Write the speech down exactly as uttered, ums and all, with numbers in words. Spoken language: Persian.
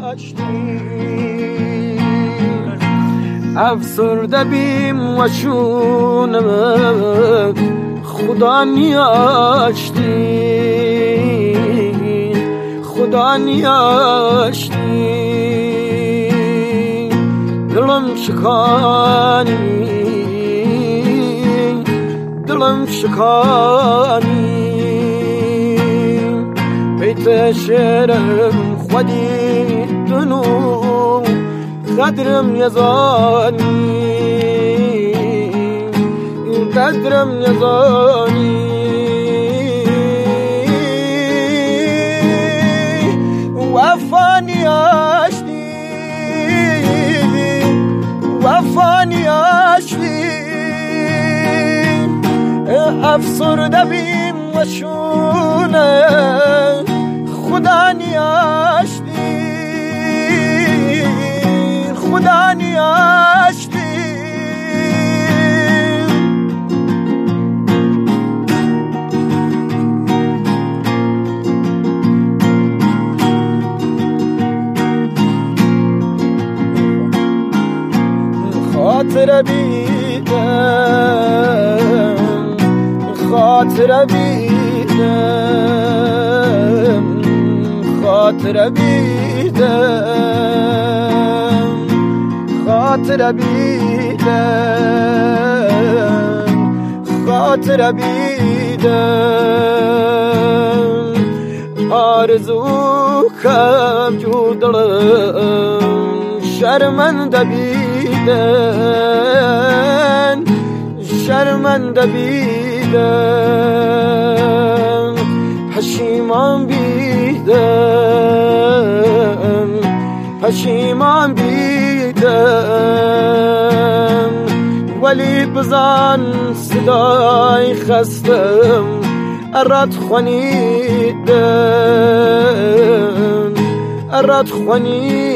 افسرده بیم و شونم خدا نیاشتی خدا نیاشتی دلم شکانی دلم شکانی بیت شعرم خودی دنو قدرم یزانی قدرم یزانی وفانی آشتی وفانی آشتی افسرده بیم و شونه خدا نیاشتی خدا نیاشتی خاطر بیدم خاطر بیدم خاطر بیدم خاطر بیدم خاطر بیدم آرزو کم جودلم شرمنده بیدن شرمنده بیدن پشیمان بیدن پشیمان بیدن ولی بزن صدای خستم ارات خونیدن ارات خونیدن